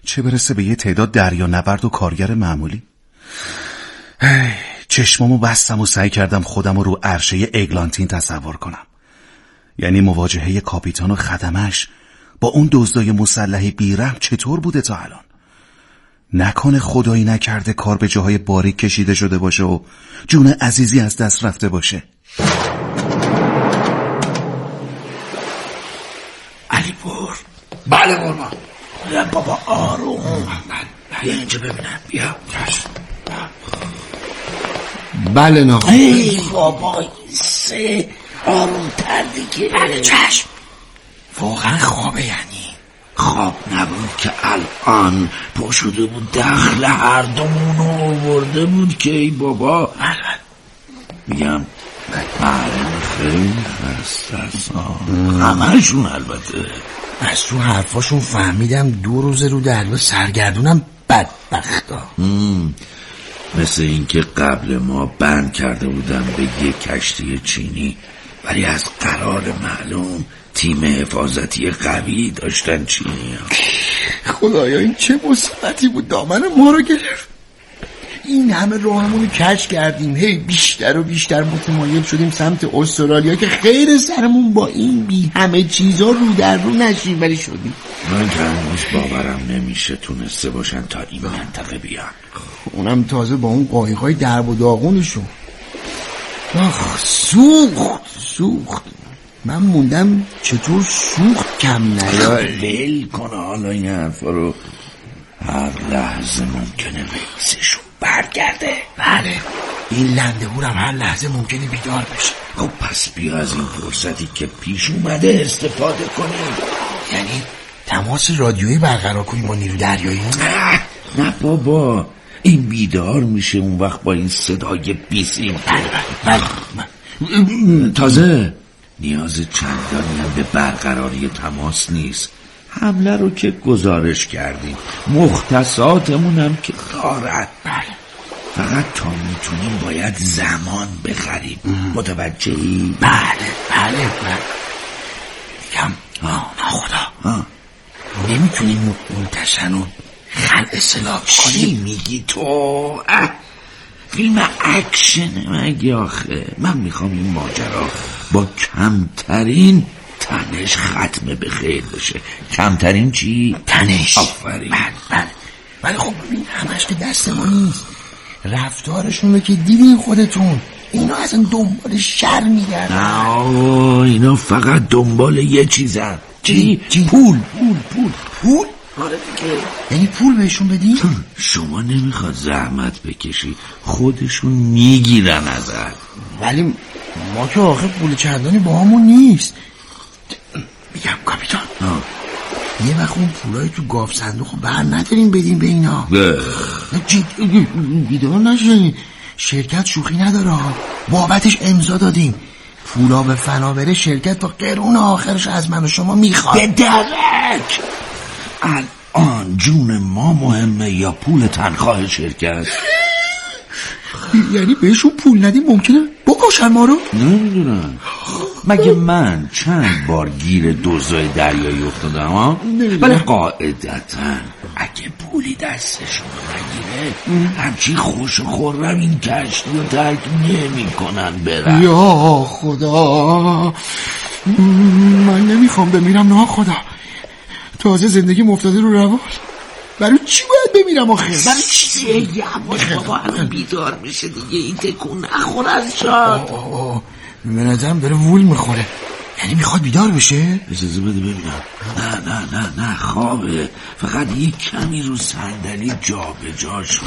چه برسه به یه تعداد دریانورد و کارگر معمولی. چشمامو بستم و سعی کردم خودم رو عرشه اگلانتین تصور کنم. یعنی مواجهه کاپیتان و خدمش با اون دزدای مسلح بیرحم چطور بوده تا الان؟ نکنه خدایی نکرده کار به جاهای باریک کشیده شده باشه و جون عزیزی از دست رفته باشه. علی پور. بله قربان. بابا آروم. بیا اینجا ببینم. بیا. بله ناخدا. ای بابا سه آروم تر دیگه. بله چشم. واقعا خوابه یعنی؟ خواب نبود که الان پا شده بود دخل هر دومونو آورده بود که ای بابا. میگم خیلی خسته همه‌شون. البته از تو حرفاشون فهمیدم 2 روز رو دریا سرگردونم بدبختا. مثل این که قبل ما بند کرده بودن به یک کشتی چینی، ولی از قرار معلوم تیم حفاظتی قوی داشتن چینی ها. خدایا این چه مصیبتی بود دامن ما رو گرفت. این همه راهمون رو کج کردیم، هی بیشتر و بیشتر متمایل شدیم سمت استرالیا که خیر سرمون با این بی همه چیزا رو در رو نشیم، ولی شدیم. من که هنوز باورم نمیشه تونسته باشن تا این منطقه بیان. اونم تازه با اون قایقای درب و داغونشون. آخ سوخت. من موندم چطور سوخت کم نیاد. ول کن حالا این حرفا رو. هر لحظه ممکنه رئیسشون برگرده. بله این لنده هورم هر لحظه ممکنه بیدار بشه. خب پس بیا از این فرصتی که پیش اومده استفاده کنیم. یعنی تماس رادیویی برقرار کنیم با نیرو دریایی؟ نه بابا، این بیدار میشه اون وقت با این صدای بیسیم. بله. تازه نیاز چندانی هم به برقراری تماس نیست. حمله رو که گزارش کردیم، مختصاتمون هم که دارد. بله. فقط تا میتونیم باید زمان بخریم. متوجهی؟ بله. میگم ناخدا نمیتونیم منتشن و خلع سلاح کنیم. چی میگی تو؟ فیلم اکشن مگه آخه؟ من میخوام این ماجرا با کمترین تنش ختم به خیر بشه. کمترین چی؟ تنش. آفرین. بله. ولی خب ببین همش که دست ما نیست. رفتارشون رو که دیدین خودتون، اینا اصلا دنبال شر میگردن. اینا فقط دنبال یه چیزن. چی؟ پول. آره دیگه. یعنی پول بهشون بدین؟ شما نمیخواد زحمت بکشی، خودشون میگیرن ازت. ولی ما که آخه پول چندانی با همون نیست. میگم کاپیتان یه وقت اون پولای تو گاف صندوق رو بر نداریم بدیم به اینا. بیدار نشین، شرکت شوخی نداره، بابتش امضا دادیم. پولا به فنا بره، شرکت تا قرون آخرش از من و شما میخواد. به درک. الان جون ما مهمه یا پول تنخواه شرکت؟ یعنی بهشون پول ندیم ممکنه بکشن ما رو؟ نمیدونم. مگه من چند بار گیر دزدای دریایی افتادم ها؟ ولی قاعدتا اگه پولی دستشون نگیره همچی خوش و خورم این کشتی رو ترک نمی کنن برن. یا خدا، من نمیخوام بمیرم. نه خدا، تازه زندگی مفتاده رو روال. برای چی باید بمیرم آخه؟ برای چی؟ یواش بابا، الان بیدار میشه دیگه. این تکون نخور از شاد. به نظرم داره وول میخوره. یعنی میخواد بیدار بشه؟ اجازه بده ببینم. نه خوابه. فقط یک کمی رو صندلی جا به جاش.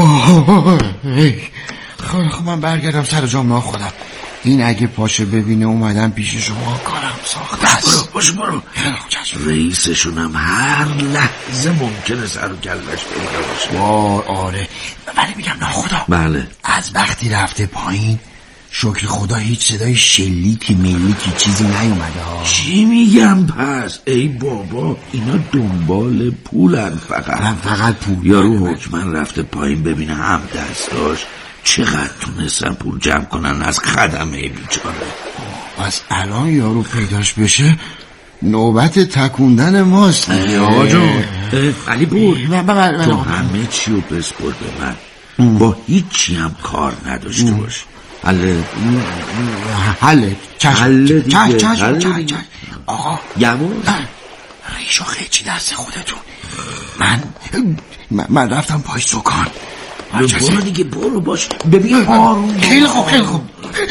خب من برگردم سر جام. ناخدا این اگه پاشه ببینه اومدم پیش شما کارم ساخته است. برو. رئیسشون هم هر لحظه ممکنه سر و کلش پیدا باشه. آره. ولی میگم ناخدا، بله، از وقتی رفته پایین شکر خدا هیچ صدای شلیکی ملیکی چیزی نیومده ها. چی میگم پس؟ ای بابا، اینا دنبال پولن. فقط پول. یارو حکمن رفته پایین ببینه هم دستاش چقدر تونستن پول جمع کنن از خدمه بیچاره. پس الان یارو پیداش بشه نوبت تکوندن ماست. آقا جون علی پور من تو همه چی رو بسپر به من، با هیچی هم کار نداشته باش. حله چشم. آقا یواش ریشو خیچی دست خودتون. من رفتم پای سکان. برو دیگه برو باش ببین آروم. خیلی خوب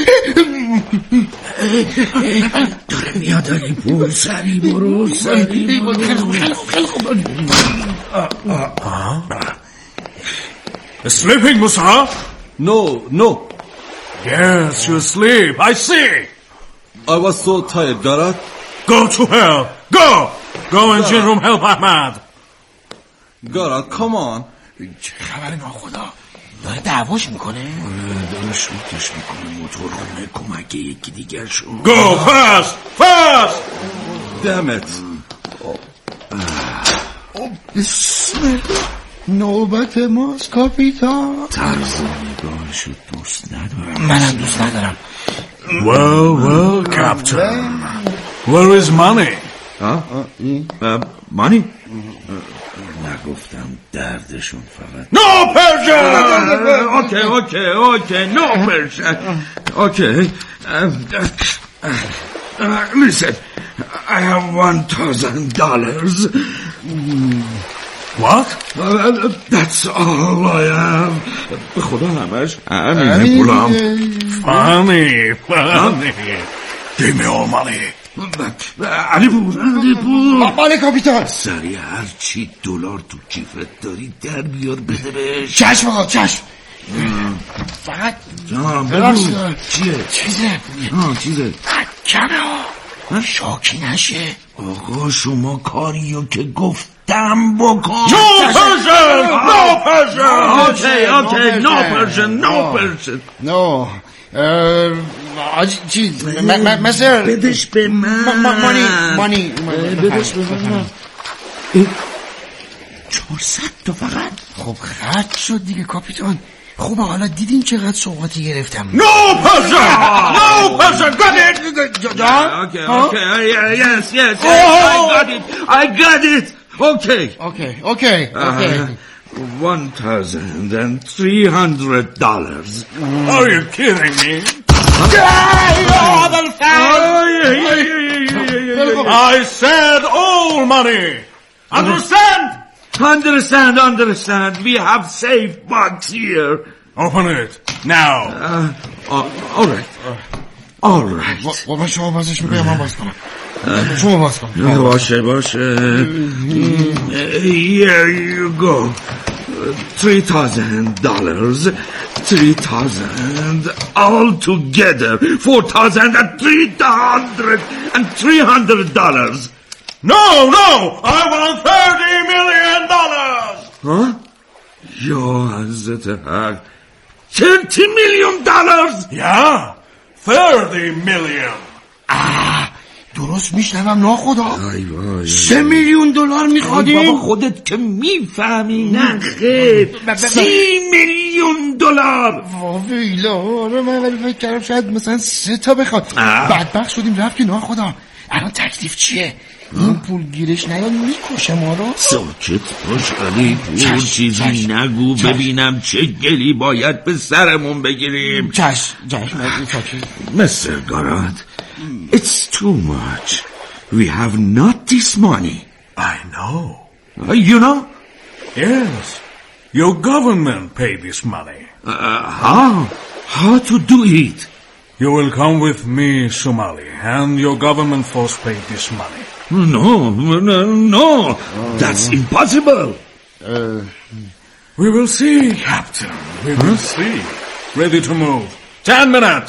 داره میاد علی پور، سری برو. خیلی خوب. Sleeping, Musa? No. Yes, you sleep. I see. I was so tired, Garat. Go to hell. Go and gin room help Ahmad. Garat, come on. چه خبر ناخدا؟ داره دعواش میکنه؟ داره شوکش میکنه. موتور خونه کمک یکی دیگر شو. Go fast. Damn it. بسم نوبت ماست کاپیتان. طرز نگاهشو دوست ندارم. منم دوست ندارم. Well, Captain. Where is money? مانی؟ نگفتم دردشون فقط. No Persian! Okay, no Persian. Okay. Listen, I have $1,000. What? That's all I have. به خدا همش همین پولم. Funny. Give me all money. علی پور بله کاپیتان. سریع هر چی دلار تو کیفت داری در بیار بده بهش. چشم آقا چشم. فقط جانم بگو چیه؟ چیزه کمه ها شاکی نشه. آقا شما کاریو که گفتم بکن. No Persian! No Persian. نو چیز مثل بدش به من. مانی بدش به من. 400 تا فقط. خب خرج شد دیگه کاپیتان. خوبه حالا دیدین چقدر سوغاتی گرفتم. No Persian! Got it! Okay. Yes. I got it. Okay. $1,300. Are you kidding me? I said all money. Understand. We have safe box here. Open it now. All right. شما بازش میکنم من باز کنم. شما باز کن. باشه. Here you go. $3,000. 3,000 all together. $4,300. No! I want $30 million! Huh? Yo, Hazrat Haq. $30 million? Yeah, 30 million. درست میشنوم ناخدا. وای. $3 میلیون میخوادیم. بابا خودت که میفهمی. نه خیر. $30 میلیون. ویلا من ولی فکر کردم شاید مثلا 3 تا بخواد. بدبخت شدیم رفت که ناخدا. الان تکلیف چیه؟ این پول گیرش نیاد میکشه ما رو. ساکت باش علی پور. چیزی نگو ببینم چه گلی باید به سرمون بگیریم. چشم Mr. Garat, it's too much. We have not this money. I know. You know? Yes. Your government paid this money. How to do it? You will come with me, Somali, and your government force paid this money. No. That's impossible. We will see, Captain. We will see. Ready to move. 10 minutes.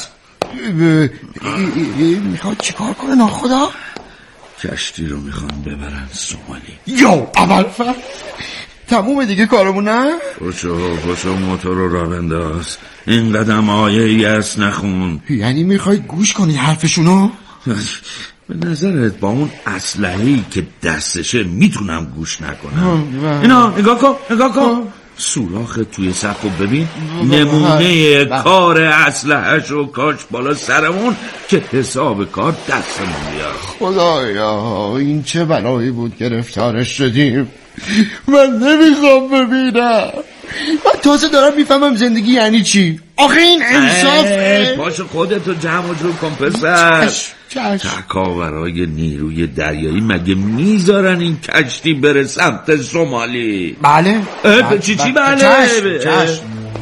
میخواد چیکار کنه ناخدا؟ کشتی رو میخوان ببرن سومالی. یا اول فرد تمومه دیگه کارمون نه؟ پشو موتور رو را بنداز. این قدم آیه یس نخون. یعنی میخوای گوش کنی حرفشونو؟ به نظرت با اون اسلحه‌ای که دستشه میتونم گوش نکنم؟ اینا نگاه کن. سوراخ توی سقف ببین، نمونه کار اسلحه‌ش و کاش بالا سرمون که حساب کار دستمون بیاد. خدایا این چه بلایی بود گرفتارش شدیم. من نمیخوام ببینم. من تازه دارم میفهمم زندگی یعنی چی. آخه این انصافه. پاشو خودتو جمع جور کن پسر. چشم. تکاورای نیروی دریایی مگه میذارن این کشتی بره سمت شمالی؟ بله. چی بله؟ چشم.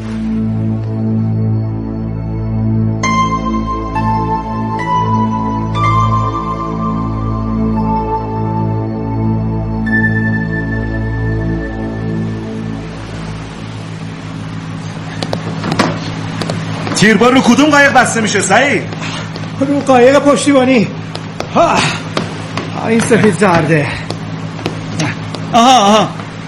تیربار رو کدوم قایق بسته میشه سعید؟ رو قایق پشتیبانی. این سفید زرده. آها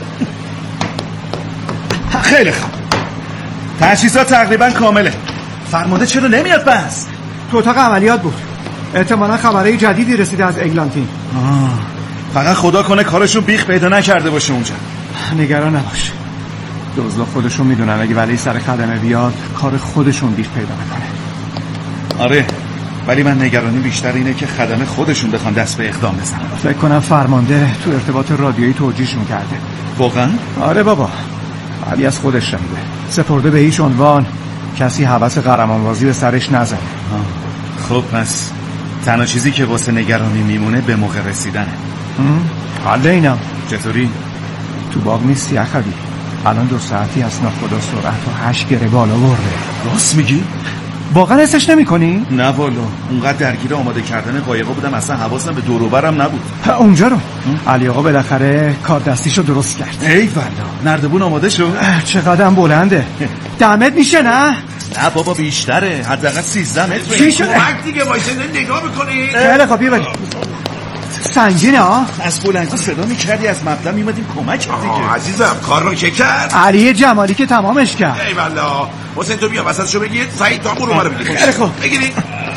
خیلی خوب. تجهیزات تقریبا کامله. فرمانده چرا نمیاد بس؟ تو اتاق عملیات بود. احتمالا خبرهای جدیدی رسیده از اگلانتین. فقط خدا کنه کارشون بیخ پیدا نکرده باشه اونجا. نگران نباش، دزدا خودشون میدونن اگه ولی سر خدمه بیاد کار خودشون بیخ پیدا میکنه. آره ولی من نگرانی بیشتر اینه که خدمه خودشون بخوان دست به اقدام بزنن. فکر کنم فرمانده تو ارتباط رادیویی توجیهشون کرده. واقعا؟ آره بابا، ولی از خودش شنیده. سپرده به هیچ عنوان کسی هوس قهرمانبازی به سرش نزنه. خب پس تنها چیزی که واسه نگرانی میمونه به موقع رسیدنه. حالا اینم چطوری؟ تو باغ نیستی اخوی. الان 2 ساعتی از ناخدا سرعت و 8 گره بالا برده. راست میگی؟ واقعا حسش نمی کنی؟ نه والا، اونقدر درگیر آماده کردن قایقا بودم اصلا حواسم به دور و برم نبود. اونجا رو علی آقا بالاخره کار دستیشو درست کرد. ای والا، نردبون آماده شد؟ چقدر بلنده. دمت میشه نه؟ نه بابا بیشتره، حداقل 13 متر. چی شده؟ وقت دیگه وایسه نگاه میکنی؟ خیلی خوب بیا سنگینه ها؟ از بلندی صدا میکردی از مبدا میمدیم کمک دیگه. عزیزم کار رو که کرد؟ علی جمالی که تمامش کرد. ای والا حسین تو بیا وسطشو بگیر، سعید تو هم برو رو بگیر. خیلی خوب بگیری.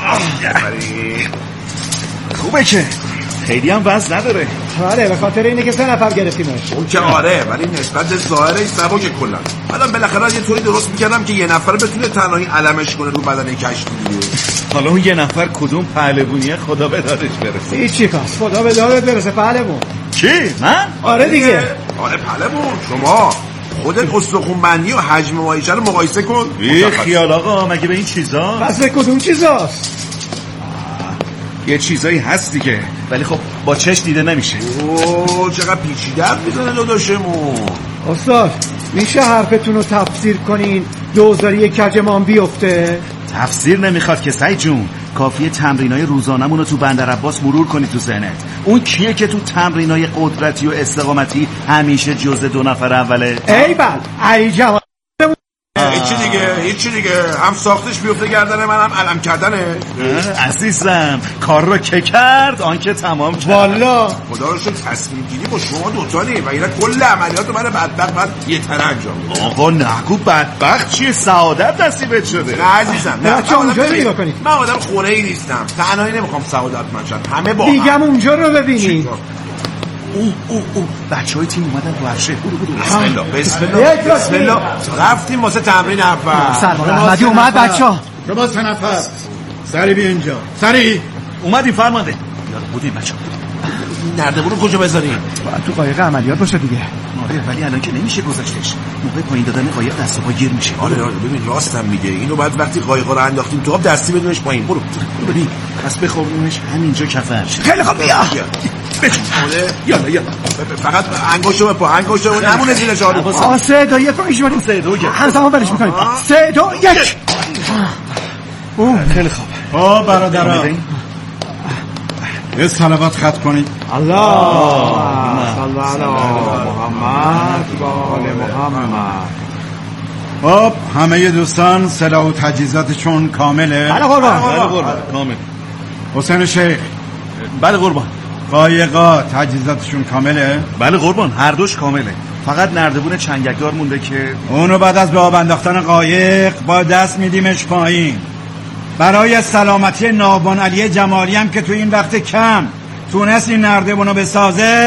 خوبه که خیلی هم وزن نداره. بله به خاطر اینه که 3 نفر گرفتیمش. اون که آره، ولی نسبت به ظاهرش سبکه کلا. الان بالاخره یه طوری درست میکردم که یه نفر بتونه تنهایی علمش کنه رو بدن کشتی دیگه. حالا اون یه نفر کدوم پهلوونیه خدا به دادش برسه. هیچی کاس خدا به دادت برسه پهلوون. چی؟ من؟ آره دیگه. آره پهلوون شما خودت استخون بندی و حجم ماهیچه رو مقایسه کن. بی خیال آقا، مگه به این چیزا؟ پس به کدوم چیزاست؟ یه چیزایی هست دیگه، ولی خب با چشم دیده نمیشه. اوه چقدر پیچیده میزنه داداشمون. استاد میشه حرفتون رو تفسیر کنین دوزاری یک کجمان بیفته؟ تفسیر نمیخواد که سعید جون، کافیه تمرینای روزانمون رو تو بندر عباس مرور کنی تو ذهنت. اون کیه که تو تمرینای قدرتی و استقامتی همیشه جزء 2 نفر اوله؟ ای بل ای جوان هیچی دیگه هم ساختش بیفته گردنه من هم علم کردنه. عزیزم کار رو که کرد آنکه تمام کرد. والا خدا رو شکر تصمیم گیری با شما دوتانی و اینا کل عملیات من بدبخت من یه تنه انجام میدم. آقا نگو بدبخت چیه، سعادت نصیبت شده. نه عزیزم نه، بچه اونجا رو نگاه کنید. من آدم خوره ای نیستم، تنهایی نمیخوام سعادت من شد، همه با هم. میگم اونجا رو ببینید. او بچهای تیم اومدن تو عرشه. بسم الله رفتیم واسه تمرین اول. سربان احمدی اومد بچه‌ها. شما 3 نفر سری بیا اینجا. سری اومدیم فرمانده. یالا بودیم بچه‌ها. نردبون رو کجا بذاریم؟ باید تو قایق عملیات باشه دیگه. آره ولی الان که نمیشه گذاشتش. موقع پایین دادن قایق دست و پا گیر میشه. آره ببین راستم میگه، اینو بعد وقتی قایقا رو انداختیم تو آب دستی بدونش پایین. برو ببین پس بخوابونش همینجا کف عرشه. خیلی خوب بیا. یالا فقط انگشتو بپا، انگشتو نمونه زیر جارو. 3 2 1 رو میشونیم. 3 2 1 همزمان برش میکنیم. 3 2 1. خیلی خوب. برادران یه صلوات خط کنید. الله صل علی محمد و آل محمد. خب همه دوستان سلاح و تجهیزاتشون کامله؟ بله قربان. کامل. حسین شیخ؟ بله قربان. قایقا تجهیزاتشون کامله؟ بله قربان، هر دوش کامله. فقط نردبون چنگکدار مونده که اونو بعد از به آب انداختن قایق با دست میدیمش پایین. برای سلامتی ناوبان علی جمالی هم که تو این وقت کم تونست این نردبونو بسازه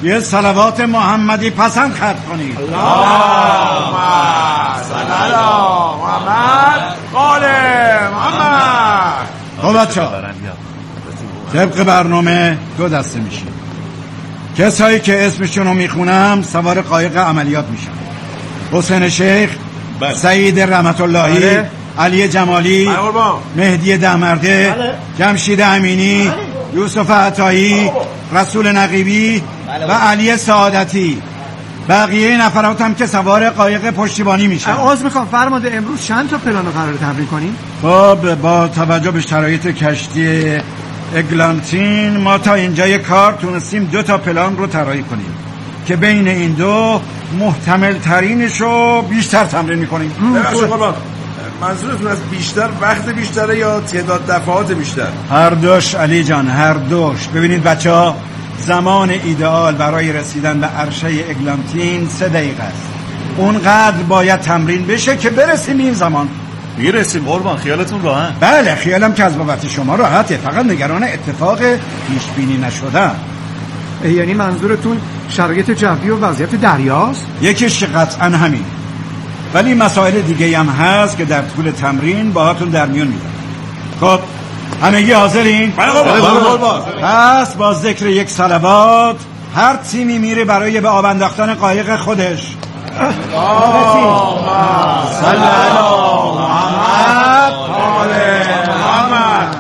یه صلوات محمدی پسند ختم کنید. اللهم صل علی محمد قال محمد. خب بچه‌ها، طبق برنامه 2 دسته میشیم. کسایی که اسمشون رو میخونم سوار قایق عملیات میشن. حسین شیخ، سعید رحمت اللهی، علی جمالی، مهدی دهمرده، جمشید امینی، یوسف عطایی، رسول نقیبی و علی سعادتی. بقیه نفرات هم که سوار قایق پشتیبانی میشن. عذر میخوام فرمانده، امروز چند تا پلان رو قرار تمرین کنیم؟ خب با توجه به شرایط کشتی اگلانتین ما تا اینجای کار تونستیم 2 تا پلان رو طراحی کنیم که بین این 2 محتمل ترینش رو بیشتر تمرین میکنیم. منظورتون از بیشتر وقت بیشتره یا تعداد دفعات بیشتر؟ هر دوش علی جان، هر دوش. ببینید بچه ها، زمان ایدئال برای رسیدن به عرشه اگلانتین 3 دقیقه است. اونقدر باید تمرین بشه که برسیم این زمان. میرسیم قربان، خیالتون راحت؟ بله خیالم که از بابت شما راحته، فقط نگران اتفاق پیش بینی نشدن. یعنی منظورتون شرایط جوی و وضعیت دریاست؟ یکیش قطعا همین، ولی مسائل دیگه هم هست که در طول تمرین باهاتون در میون میذارم. خب همگی حاضرین؟ پس با ذکر 1 صلوات هر تیمی میره برای به آب انداختن قایق خودش. صلی علی محمد قال محمد.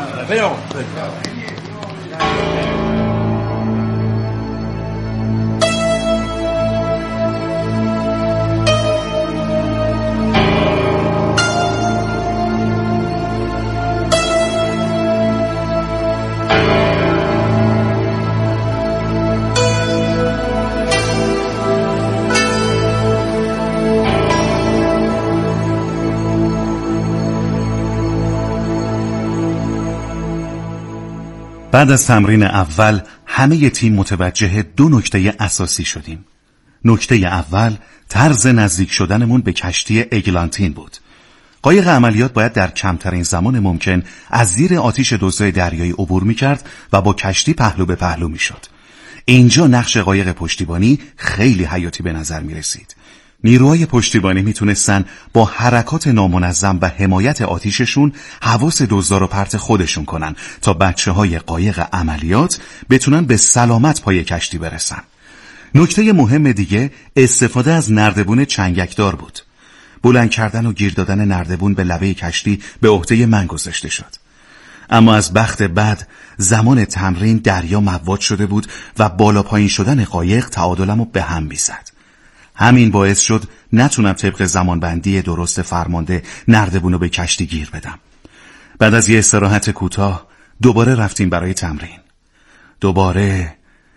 بعد از تمرین اول همه تیم متوجه 2 نکته اساسی شدیم. نکته اول طرز نزدیک شدنمون به کشتی اگلانتین بود. قایق عملیات باید در کمترین زمان ممکن از زیر آتش دزدای دریایی عبور می‌کرد و با کشتی پهلو به پهلو می‌شد. اینجا نقش قایق پشتیبانی خیلی حیاتی به نظر می‌رسید. نیروهای پشتیبانی میتونستن با حرکات نامنظم و حمایت آتیششون حواس دزدا رو پرت خودشون کنن تا بچه‌های قایق عملیات بتونن به سلامت پای کشتی برسن. نکته مهم دیگه استفاده از نردبون چنگکدار بود. بلند کردن و گیر دادن نردبون به لبه کشتی به عهده من گذاشته شد. اما از بخت بد زمان تمرین دریا موج شده بود و بالا پایین شدن قایق تعادلمو به هم می‌زد. همین باعث شد نتونم طبق زمانبندی درست فرمانده نردبونو به کشتی گیر بدم. بعد از یه استراحت کوتاه دوباره رفتیم برای تمرین. دوباره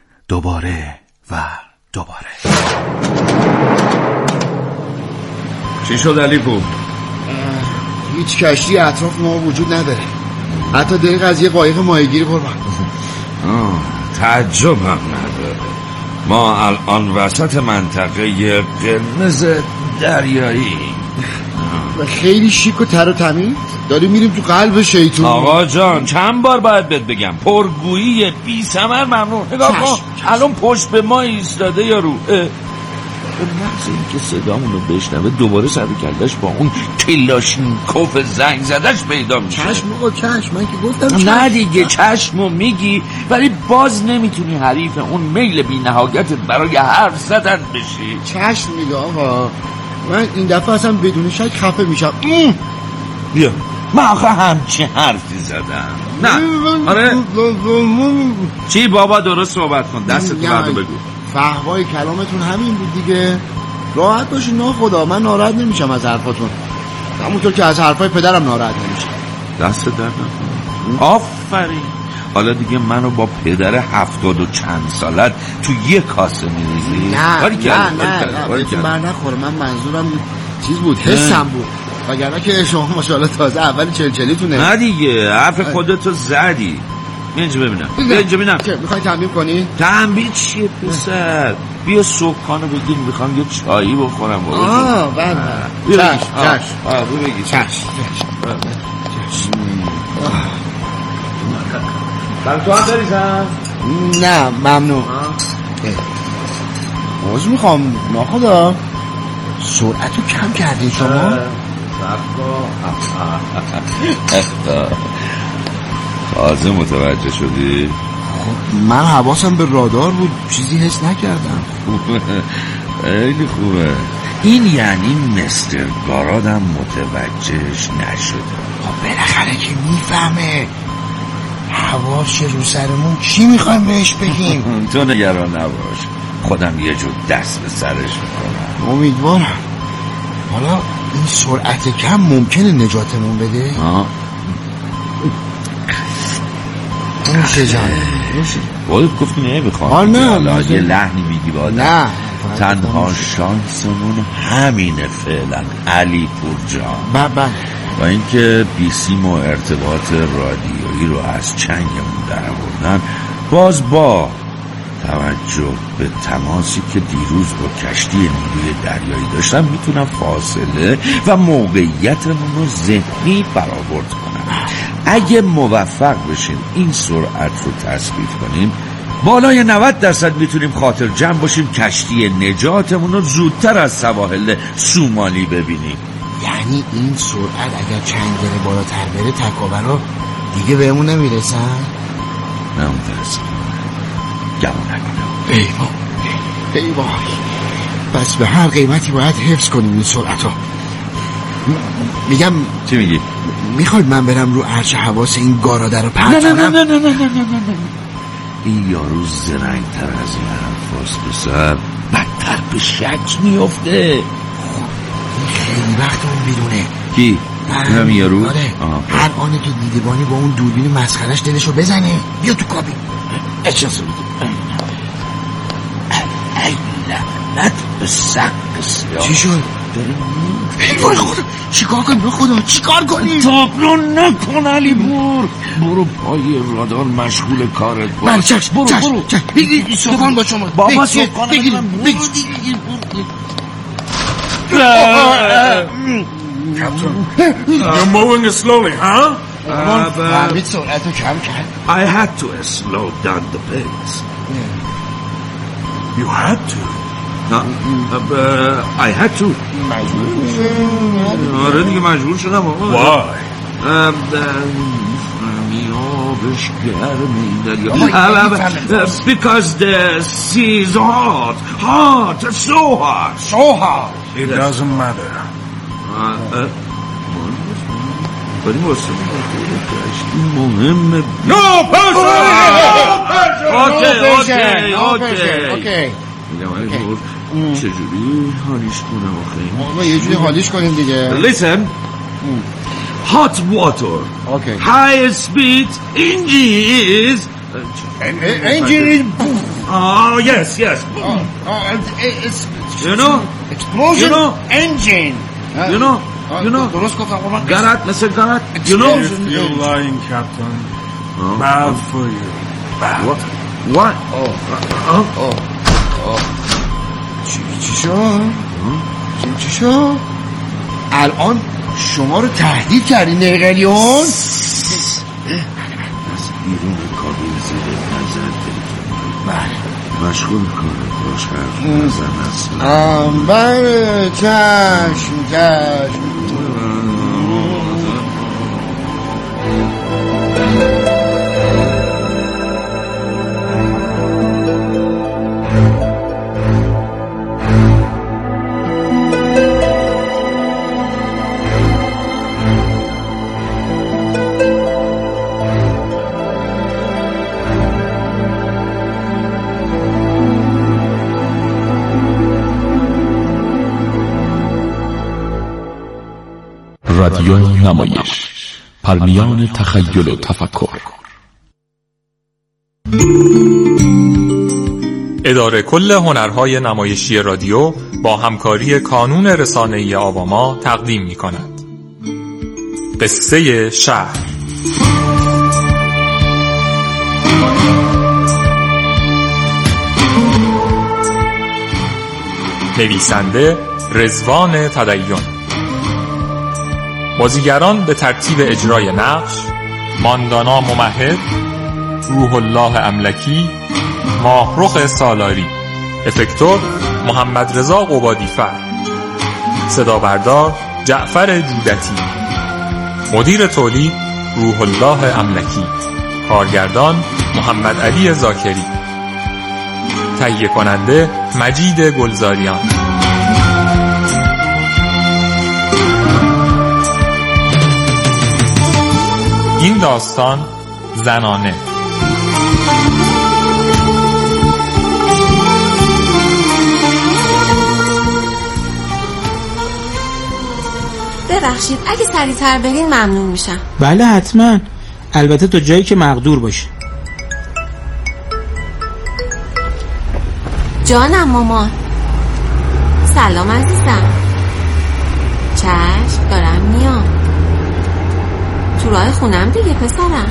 و دوباره. چی شد علیپور؟ هیچ کشتی اطراف ما وجود نداره، حتی دقیق از یه قایق ماهیگیری قربان. تعجب هم نداره، ما الان وسط منطقه قرمز دریایی و خیلی شیک و تر و تمیز داریم میریم تو قلب شیطون. آقا جان چند بار باید بهت بگم پرگویی بی ثمر ممنون. نگاه کن الان پشت به ما ایستاده یارو. به محض اینکه صدامونو بشنوه دوباره سر کلش با اون کلاشینکوف زنگ زدش پیدا میشه. چشم آقا چشم، من که گفتم چشم. نه دیگه چشمو میگی ولی باز نمیتونی حریف اون میل بی نهایت برای حرف زدن بشی. چشم میگه آقا، من این دفعه اصلا بدون شک خفه میشم. بیا من آخه همچی حرفی زدم. نه آره چی بابا درست صحبت کن، دستتو بردو بگو. فهوای کلامتون همین بود دیگه. راحت باشین ناخدا، من ناراحت نمیشم از حرفاتون، همونطور که از حرفای پدرم ناراحت نمیشم. دست درد نکنه. آفرین. حالا دیگه منو با پدر 70 و چند سالت تو یه کاسه میریزی؟ نه بر نخوره، من منظورم چیز بود، حسم بود، وگرنه که شما ماشاءالله تازه اول چلچلیتونه. نه دیگه حرف خودتو زدی. اینجا ببینم چه میخوای تمرین کنی؟ تمرین چیه پسر؟ بیا صبحانه بگیر میخوام یه چایی بخورم. بله چشم. برای تو هم بریزم؟ نه ممنون. عذر میخوام ناخدا، سرعت رو کم کردین شما؟ تازه متوجه شدی؟ خب من حواسم به رادار بود، چیزی حس نکردم. خیلی خوبه. این یعنی مستر گارادم متوجهش نشده. خب بالاخره که میفهمه. حواس رو سرمون، چی میخوایم بهش بگیم؟ تو نگران نباش، خودم یه جور دست به سرش میکنم. امیدوارم. حالا این سرعت کم ممکنه نجاتمون بده؟ نوشه جان خودت گفتی نمیخوام. نه یه لحنی میگی با آدم. نه تنها شانسمون همینه فعلا علی پور جان. بله. و اینکه بیسیم و ارتباط رادیویی رو از چنگمون در آوردن، باز با توجه به تماسی که دیروز با کشتی نیروی دریایی داشتم میتونم فاصله و موقعیتمون رو ذهنی برآورد کنم. اگه موفق بشیم این سرعت رو تثبیت کنیم، بالای 90% میتونیم خاطر جمع باشیم کشتی نجاتمون رو زودتر از سواحل سومالی ببینیم. یعنی این سرعت اگر چند گره بالاتر بره تکاورا دیگه بهمون نمیرسن؟ نمیرسن. گمون نکنم. ایوه. پس به هر قیمتی باید حفظ کنیم این سرعت ها. میگم چی میگی؟ میخواید من برم رو عرش حواس این گاراده رو پرت کنم؟ نه. این یارو زرنگتر از این حرفاست پسر، بدتر به شک میفته. خیلی وقت اون بیرونه. کی؟ همین یارو؟ آره. هر آنه که دیدبانی با اون دوربین مسخرش دلشو بزنه بیا تو کابین. اجازه بده. ای لعنت به سق سیاه. چی شد؟ ای وای خدا، چیکار کنیم خدا؟ چیکار کنیم؟ تابلو نکن علی پور. برو پای رادار مشغول کارت باش. من چشم برو سخن با شما. بابا سخن بگیر. Captain, you're moving slowly, huh? فهمید سرعت رو کم کرد. I had to slow down the pace. You had to. I had to. آره دیگه مجبور شدم آقا. Why? آبش گرمه دریا. Because the sea is hot, so hot. It doesn't matter. ولی واسه مهمه. No اوکی. میگم علی پور چجوری حالیش کنم آخه؟ ما یه جوری حالیش کنیم دیگه. Listen. Hot water. Okay. High speed engines. Engine is Oh yes. it's You know? explosion. You know? Engine. You know? درست گفتم قربان. Mr. Garrett. You know? You're lying, Captain. Bad for you. Bad. What? چی شد؟ الان شما رو تهدید کردی نقلیون؟ از بیرون کابین زیر نظر بله مشغول کنه باش حرف نزن اصلا. بله چشم. رادیو نمایش، پرمیان تخیل و تفکر. اداره کل هنرهای نمایشی رادیو با همکاری کانون رسانه‌ای آواما تقدیم می‌کند. قصه شهر. نویسنده رضوان تدین. بازیگران به ترتیب اجرای نقش: ماندانا ممهد، روح الله املکی، ماهرخ سالاری. افکتور: محمد رضا قبادی‌فر. صدا بردار جعفر جودتی. مدیر تولید روح الله املکی. کارگردان محمد علی زاکری. تهیه کننده مجید گلزاریان. این داستان زنانه. ببخشید اگه سریع‌تر برین ممنون میشم. بله حتما، البته تا جایی که مقدور باشه. جانم مامان. سلام عزیزم. چشم دارم میام. تو راه خونم دیگه پسرم.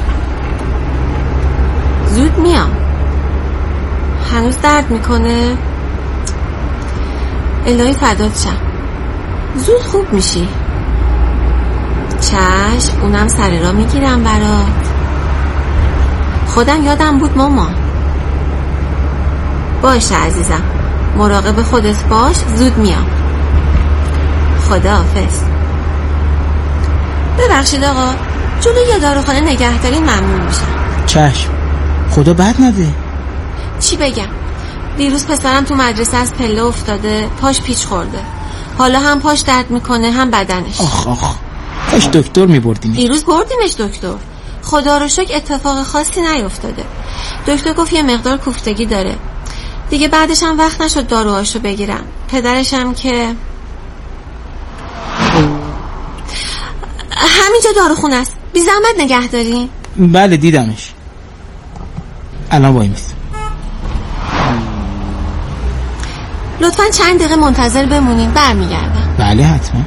زود میام. هنوز درد میکنه؟ الهی فدات شم. زود خوب میشی. چشم اونم سر را میگیرم برات. خودم یادم بود مامان. باشه عزیزم، مراقب خودت باش. زود میام. خداحافظ. ببخشید آقا، جلوی داروخانه نگهداری ممنون میشم. چشم، خدا بد نده. چی بگم؟ دیروز پسرم تو مدرسه از پله افتاده، پاش پیچ خورده. حالا هم پاش درد میکنه هم بدنش. آخ کاش دکتر میبردینش. دیروز بردیمش دکتر. خدا رو شکر اتفاق خاصی نیفتاده. دکتر گفت یه مقدار کوفتگی داره. دیگه بعدش هم وقت نشد داروهاشو بگیرم. پدرش هم که همینجا داروخونه است. بی زحمت نگه دارین؟ بله دیدمش. الان وای میست. لطفاً چند دقیقه منتظر بمونین، برمیگردم. بله حتما.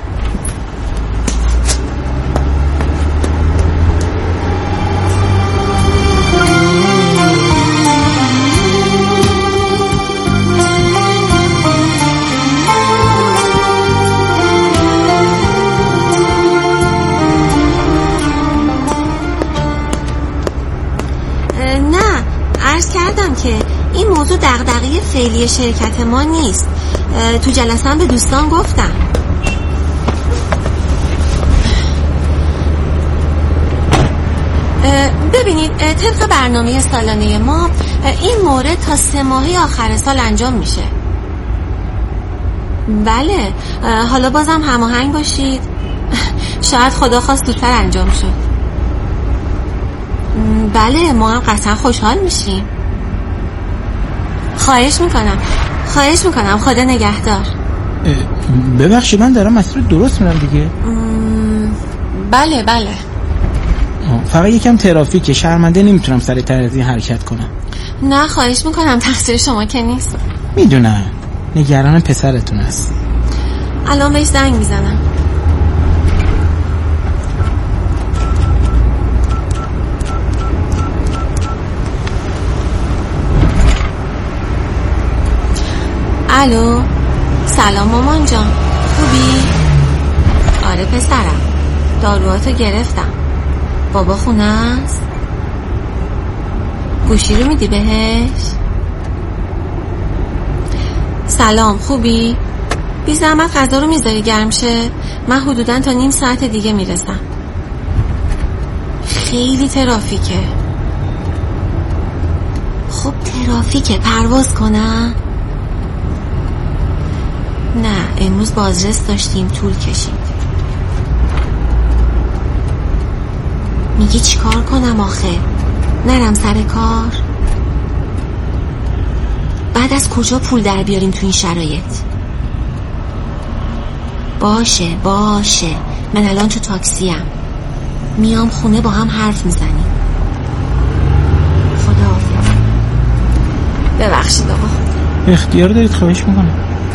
که این موضوع دغدغه فعلی شرکت ما نیست. تو جلسه هم به دوستان گفتم. ببینید طبق برنامه سالانه ما این مورد تا 3 ماهه آخر سال انجام میشه. بله، حالا بازم هماهنگ باشید. شاید خدا خواست زودتر انجام شد. بله، ما هم قطعا خوشحال میشیم. خواهش میکنم. خدا نگهدار. ببخشید من دارم مسیر درست میرم دیگه؟ بله. فقط یکم ترافیکه، شرمنده نمیتونم سریعتر از این حرکت کنم. نه خواهش میکنم، تقصیر شما که نیست. میدونم، نگران پسرتون است. الان بهش زنگ میزنم. الو، سلام مامان جان، خوبی؟ آره پسرم، داروهاتو گرفتم. بابا خونه است؟ گوشی رو میدی بهش؟ سلام، خوبی؟ بی زحمت غذا رو میذاری گرم شه؟ من حدوداً تا نیم ساعت دیگه میرسم. خیلی ترافیکه. خب ترافیکه، پرواز کنم؟ نه، امروز بازرس داشتیم، طول کشید. میگی چی کار کنم آخه؟ نرم سر کار؟ بعد از کجا پول در بیاریم تو این شرایط؟ باشه من الان تو تاکسیم، میام خونه با هم حرف میزنیم. خداحافظ. ببخشید آقا. اختیار دارید، خواهش میکنم.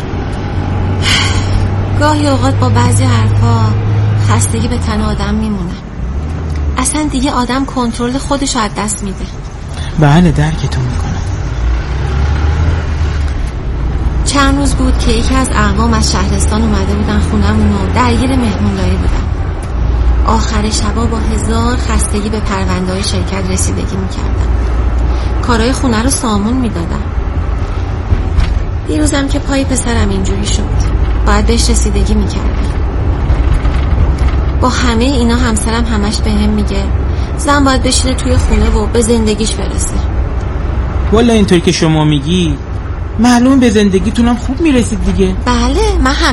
گاهی اوقات با بعضی حرفا خستگی به تن آدم میمونه. اصلا دیگه آدم کنترل خودشو از دست میده. بله درکتون میکنم. چند روز بود که یکی از اقوام از شهرستان اومده بودن خونمون و درگیر مهمونداری بودن. آخر شبا با 1000 خستگی به پرونده‌های شرکت رسیدگی میکردن. کارهای خونه رو سامون میدادن. دیروزم که پای پسرم اینجوری شد، باید بهش رسیدگی میکردم. با همه اینا همسرم همش بهم میگه زن باید بشینه توی خونه و به زندگیش برسه. والا اینطور که شما میگی معلوم به زندگیتونم خوب میرسید دیگه. بله، من